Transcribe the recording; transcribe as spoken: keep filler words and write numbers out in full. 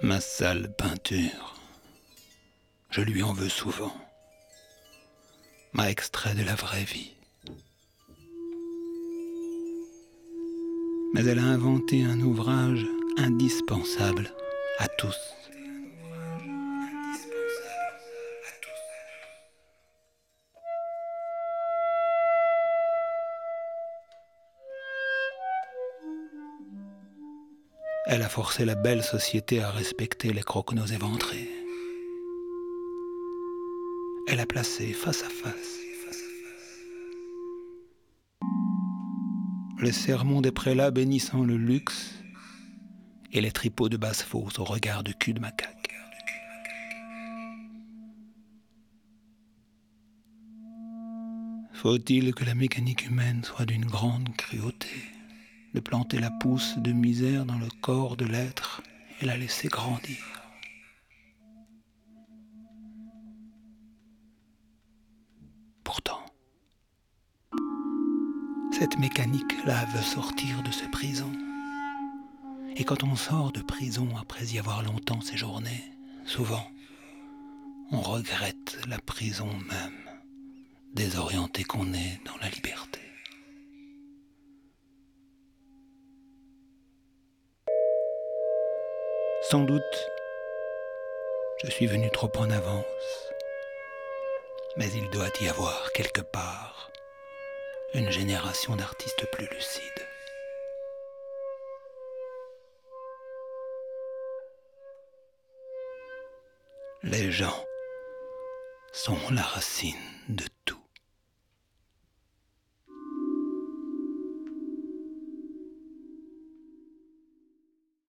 Ma sale peinture, je lui en veux souvent, m'a extrait de la vraie vie. Mais elle a inventé un ouvrage indispensable à tous. Elle a forcé la belle société à respecter les croquenots éventrés. Elle a placé face à face les sermons des prélats bénissant le luxe et les tripots de basse-fosse au regard de cul de macaque. Faut-il que la mécanique humaine soit d'une grande cruauté, de planter la pousse de misère dans le corps de l'être et la laisser grandir? Pourtant, cette mécanique-là veut sortir de ce prison. Et quand on sort de prison après y avoir longtemps séjourné, souvent, on regrette la prison même, désorienté qu'on est dans la liberté. Sans doute, je suis venu trop en avance, mais il doit y avoir quelque part une génération d'artistes plus lucides. Les gens sont la racine de